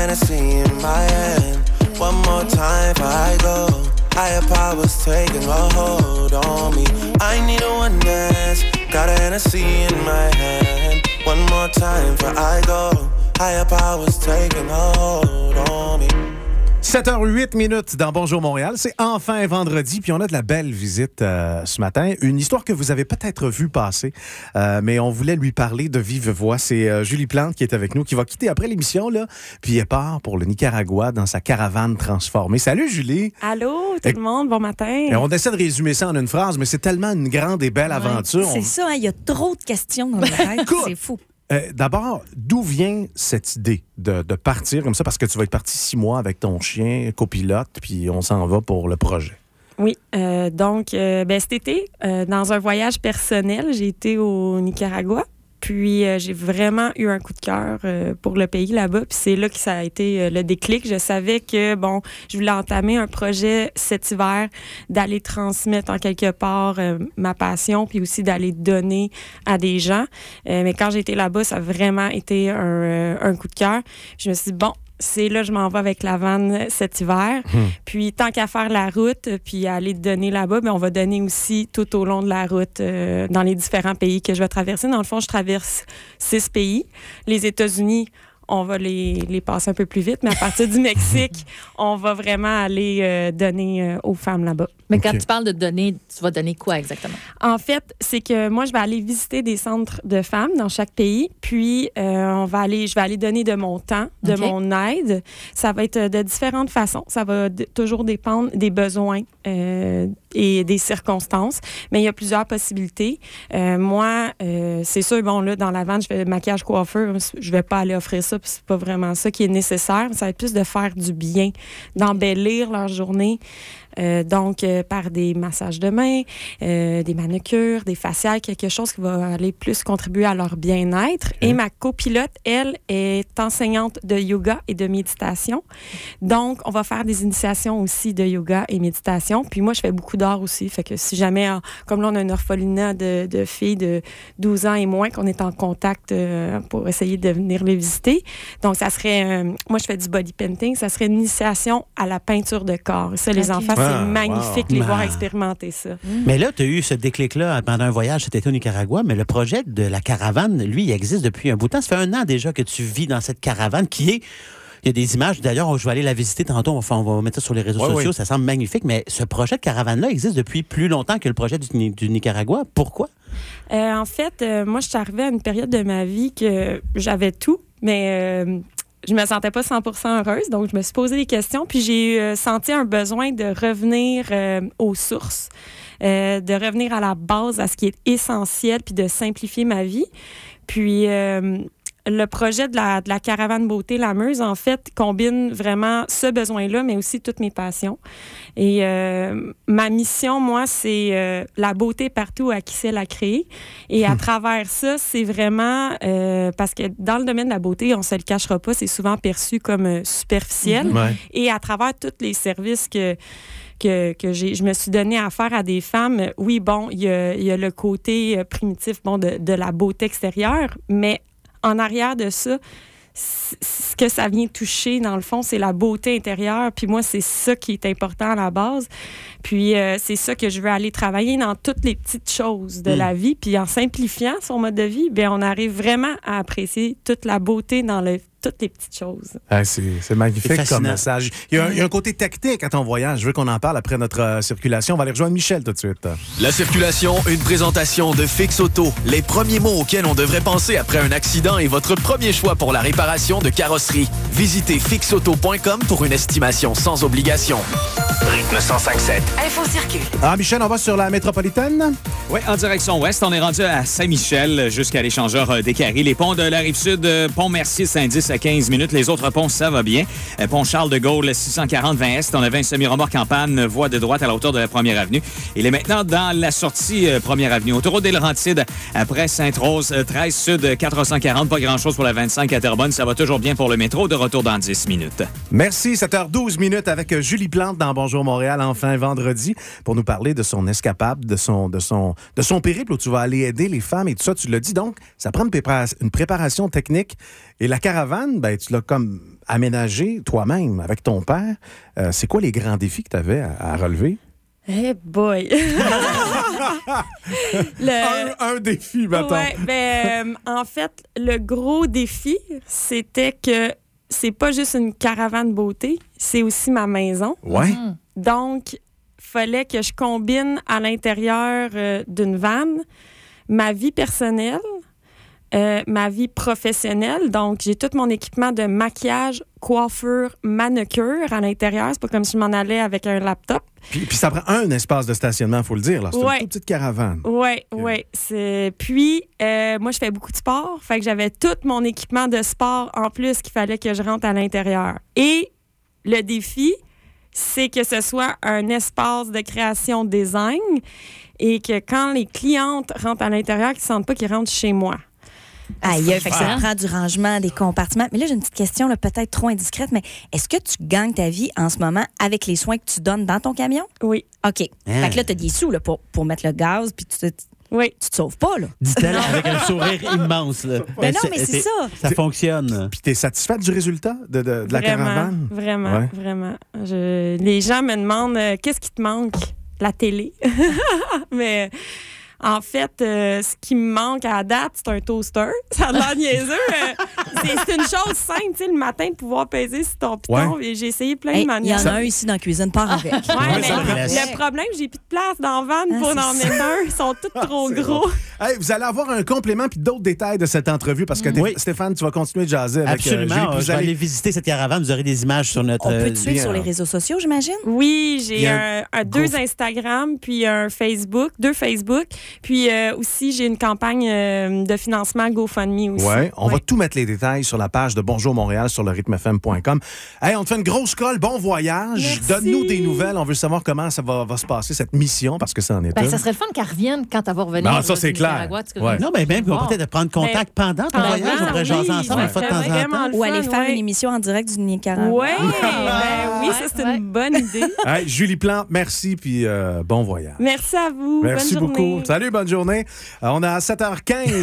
Hennessy in my hand. One more time before I go. Higher powers taking a hold on me. I need a one dance. Got a Hennessy in my hand. One more time before I go. Higher powers taking a hold on me. 7h08 dans Bonjour Montréal. C'est enfin vendredi, puis on a de la belle visite ce matin. Une histoire que vous avez peut-être vue passer, mais on voulait lui parler de vive voix. C'est Julie Plante qui est avec nous, qui va quitter après l'émission, là, puis elle part pour le Nicaragua dans sa caravane transformée. Salut Julie! Allô tout le monde, bon matin! Et on essaie de résumer ça en une phrase, mais c'est tellement une grande et belle aventure. C'est ça, il y a trop de questions dans la tête, c'est fou. D'abord, d'où vient cette idée de partir comme ça? Parce que tu vas être parti 6 mois avec ton chien, copilote, puis on s'en va pour le projet. Oui, donc cet été, dans un voyage personnel, j'ai été au Nicaragua. Puis, j'ai vraiment eu un coup de cœur pour le pays là-bas. Puis, c'est là que ça a été le déclic. Je savais que, je voulais entamer un projet cet hiver, d'aller transmettre en quelque part ma passion, puis aussi d'aller donner à des gens. Mais quand j'ai été là-bas, ça a vraiment été un coup de cœur. Je me suis dit, c'est là que je m'en vais avec la vanne cet hiver. Puis, tant qu'à faire la route, puis aller donner là-bas, on va donner aussi tout au long de la route dans les différents pays que je vais traverser. Dans le fond, je traverse 6 pays. Les États-Unis, on va les passer un peu plus vite, mais à partir du Mexique, on va vraiment aller donner aux femmes là-bas. Mais quand tu parles de donner, tu vas donner quoi exactement? En fait, c'est que moi, je vais aller visiter des centres de femmes dans chaque pays, puis je vais aller donner de mon temps, de mon aide. Ça va être de différentes façons. Ça va toujours dépendre des besoins et des circonstances, mais il y a plusieurs possibilités. Moi, c'est sûr, là, dans la vente, je fais maquillage, coiffeur, je vais pas aller offrir ça, puis c'est pas vraiment ça qui est nécessaire. Ça va être plus de faire du bien, d'embellir leur journée. Donc, par des massages de mains, des manucures, des faciales, quelque chose qui va aller plus contribuer à leur bien-être. Et ma copilote, elle, est enseignante de yoga et de méditation. Donc, on va faire des initiations aussi de yoga et méditation. Puis moi, je fais beaucoup d'art aussi. Fait que si jamais, comme là, on a une orphelinat de filles de 12 ans et moins qu'on est en contact pour essayer de venir les visiter. Donc, ça serait... moi, je fais du body painting. Ça serait une initiation à la peinture de corps. Et ça, les enfants, c'est magnifique les voir expérimenter ça. Mais là, tu as eu ce déclic-là pendant un voyage cet été au Nicaragua, mais le projet de la caravane, lui, il existe depuis un bout de temps. Ça fait 1 an déjà que tu vis dans cette caravane qui est... Il y a des images, d'ailleurs, je vais aller la visiter tantôt, on va mettre ça sur les réseaux sociaux, ça semble magnifique, mais ce projet de caravane-là existe depuis plus longtemps que le projet du Nicaragua. Pourquoi? En fait, moi, je suis arrivée à une période de ma vie que j'avais tout, mais... je me sentais pas 100% heureuse, donc je me suis posé des questions, puis j'ai senti un besoin de revenir aux sources, de revenir à la base, à ce qui est essentiel, puis de simplifier ma vie. Puis le projet de la caravane beauté La Meuse, en fait, combine vraiment ce besoin-là, mais aussi toutes mes passions. Et ma mission, moi, c'est la beauté partout à qui c'est la créer. Et à travers ça, c'est vraiment... parce que dans le domaine de la beauté, on ne se le cachera pas, c'est souvent perçu comme superficiel. Et à travers tous les services que je me suis donnée à faire à des femmes, oui, il y a le côté primitif de la beauté extérieure, mais en arrière de ça, ce que ça vient toucher, dans le fond, c'est la beauté intérieure. Puis moi, c'est ça qui est important à la base. Puis c'est ça que je veux aller travailler dans toutes les petites choses de la vie. Puis en simplifiant son mode de vie, on arrive vraiment à apprécier toute la beauté dans toutes les petites choses. C'est magnifique comme message. Il y a un côté technique à ton voyage. Je veux qu'on en parle après notre circulation. On va aller rejoindre Michel tout de suite. La circulation, une présentation de Fix Auto. Les premiers mots auxquels on devrait penser après un accident et votre premier choix pour la réparation de carrosserie. Visitez fixauto.com pour une estimation sans obligation. Rythme 105.7. Info circule. Michel, on va sur la métropolitaine? Oui, en direction ouest. On est rendu à Saint-Michel jusqu'à l'échangeur des Carrés. Les ponts de la Rive-Sud, pont Mercier, Saint-Dix à 15 minutes. Les autres ponts, ça va bien. Pont Charles-de-Gaulle, 640-20 Est. On avait un semi-remorque en panne, voie de droite à la hauteur de la Première Avenue. Il est maintenant dans la sortie Première Avenue. Autoroute des Laurentides, après Sainte-Rose, 13 Sud, 440. Pas grand-chose pour la 25 à Terrebonne. Ça va toujours bien pour le métro. De retour dans 10 minutes. Merci. 7h12 avec Julie Plante dans Bonjour Montréal, enfin vendredi, pour nous parler de son escapade, de son périple où tu vas aller aider les femmes et tout ça. Tu l'as dit, donc, ça prend une préparation technique. Et la caravane, ben, tu l'as comme aménagée toi-même avec ton père. C'est quoi les grands défis que tu avais à relever? Eh boy! Un défi, maintenant. Ouais, en fait, le gros défi, c'était que c'est pas juste une caravane beauté, c'est aussi ma maison. Ouais. Donc, fallait que je combine à l'intérieur d'une vanne ma vie personnelle, ma vie professionnelle. Donc, j'ai tout mon équipement de maquillage, coiffure, manucure à l'intérieur. C'est pas comme si je m'en allais avec un laptop. Puis ça prend un espace de stationnement, il faut le dire. Là. C'est une toute petite caravane. Oui. Puis, moi, je fais beaucoup de sport. Fait que j'avais tout mon équipement de sport en plus qu'il fallait que je rentre à l'intérieur. Et le défi, c'est que ce soit un espace de création design et que quand les clientes rentrent à l'intérieur, qu'ils ne sentent pas qu'ils rentrent chez moi. Aïe, fait que ça prend du rangement, des compartiments. Mais là, j'ai une petite question, là, peut-être trop indiscrète, mais est-ce que tu gagnes ta vie en ce moment avec les soins que tu donnes dans ton camion? Oui. OK. Fait que là, tu as des sous là, pour mettre le gaz, puis tu te sauves pas, là. Dit-elle avec un sourire immense. Là. Mais non, mais c'est ça. Ça fonctionne. Puis t'es satisfaite du résultat de la caravane? Vraiment. Les gens me demandent qu'est-ce qui te manque? La télé. Mais en fait, ce qui me manque à la date, c'est un toaster. Ça a l'air niaiseux. C'est une chose simple, tu sais, le matin, de pouvoir peser sur ton piton. Et j'ai essayé plein de manières. Il y en a un ici dans la cuisine, part avec. Le problème, j'ai plus de place dans la vanne pour en mettre un. Ils sont tous trop gros. Hey, vous allez avoir un complément puis d'autres détails de cette entrevue parce que Stéphane, tu vas continuer de jaser avec Absolument. Julie. Je vais aller visiter cette caravane. Vous aurez des images sur notre... On peut te suivre sur les réseaux sociaux, j'imagine? Oui, j'ai deux Instagram puis un Facebook, 2 Facebook. Puis aussi, j'ai une campagne de financement GoFundMe aussi. Oui, on va tout mettre les détails sur la page de Bonjour Montréal sur le rythmefm.com. Hey, on te fait une grosse colle. Bon voyage. Merci. Donne-nous des nouvelles. On veut savoir comment ça va se passer, cette mission, parce que ça en est une. Ça serait le fun qu'elle revienne quand elle va revenir. Non, ça, c'est clair. Ouais. Non, mais même, on peut peut-être prendre contact pendant ton voyage. On pourrait jaser ensemble une fois de temps en temps. Ou aller faire une émission en direct du Nicaragua. Oui, ça, c'est une bonne idée. Hey, Julie Plante, merci, puis bon voyage. Merci à vous. Merci bonne journée. beaucoup. Salut, bonne journée. On est à 7h15.